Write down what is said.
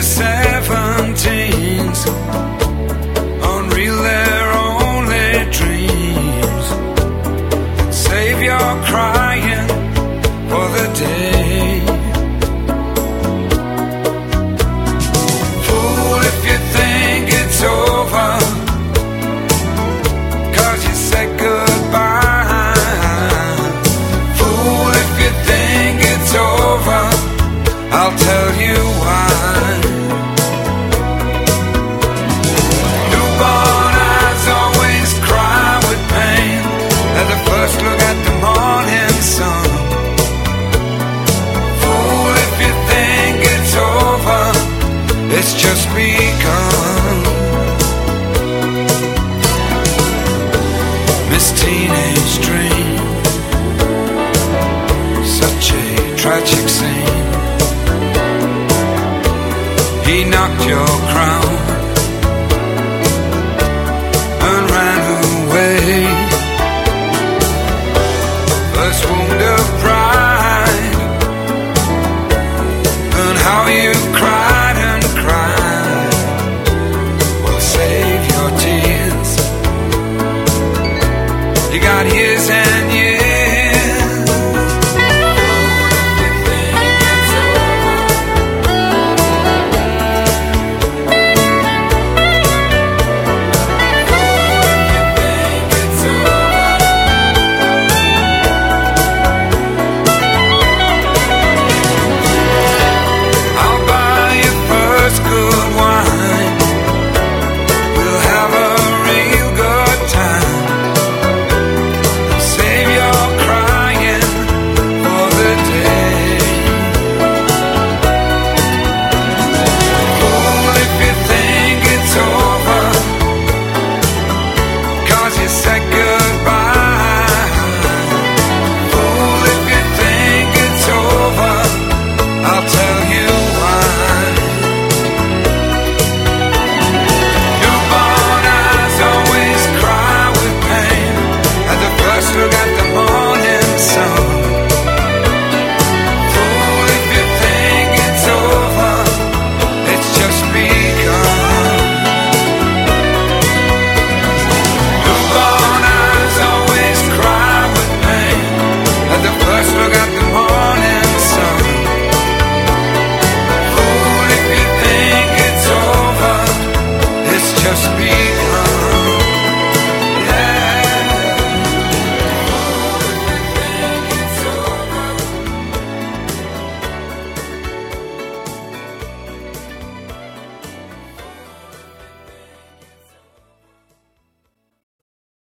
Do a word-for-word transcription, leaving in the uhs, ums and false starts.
their seventeens, unreal their only dreams. Save your crying for the day. Fool if you think it's over, 'cause you said goodbye. Fool if you think it's over, I'll tell you why. Newborn eyes always cry with pain at the first look at the morning sun. Fool if you think it's over, it's just begun. Miss Teenage Dream, such a tragic scene. He knocked your crown